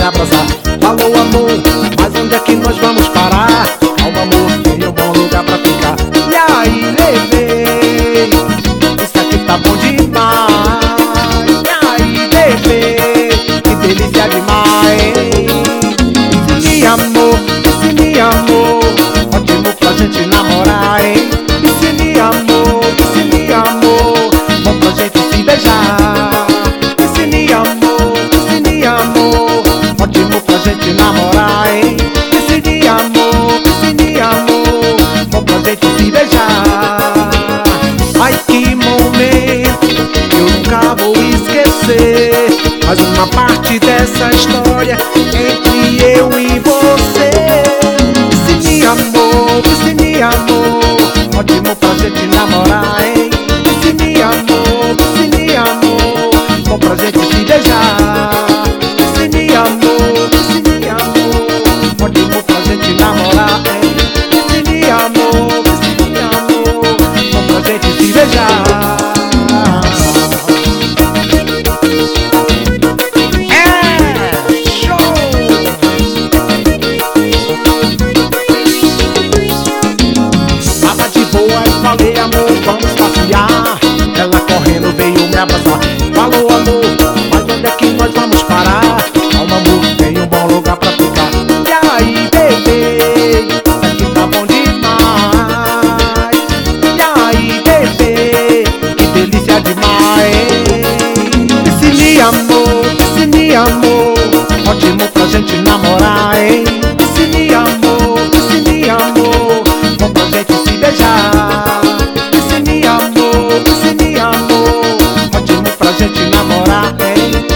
me abraçar. Falou amor, mas onde é que nós vamos parar? Calma amor, tem um bom lugar pra ficar. E aí levei, isso aqui tá bom demais. E aí bebê, que delícia demais. Ensine amor, ótimo pra gente namorar, hein? Ensine amor, bom pra gente se beijar. Ensine amor, ótimo pra gente namorar, hein? Ensine amor, bom pra gente se beijar. Ai que momento, eu nunca vou esquecer. Mais uma parte dessa história entre eu e você. Ensine amor, ótimo pra gente namorar, hein? Ensine amor, bom pra gente se beijar. Ensine amor, ótimo pra gente namorar, hein? Ensine amor, bom pra gente se beijar. Falei amor, vamos passear. Ela correndo veio me abraçar. Falou amor, mas onde é que nós vamos parar? Calma amor, tem um bom lugar pra ficar. E aí bebê, isso aqui tá bom demais. E aí bebê, que delícia demais. Ensine amor, ótimo pra gente namorar, hein? Ensine amor, bom pra gente se beijar. Ensine amor, ótimo pra gente namorar, hein?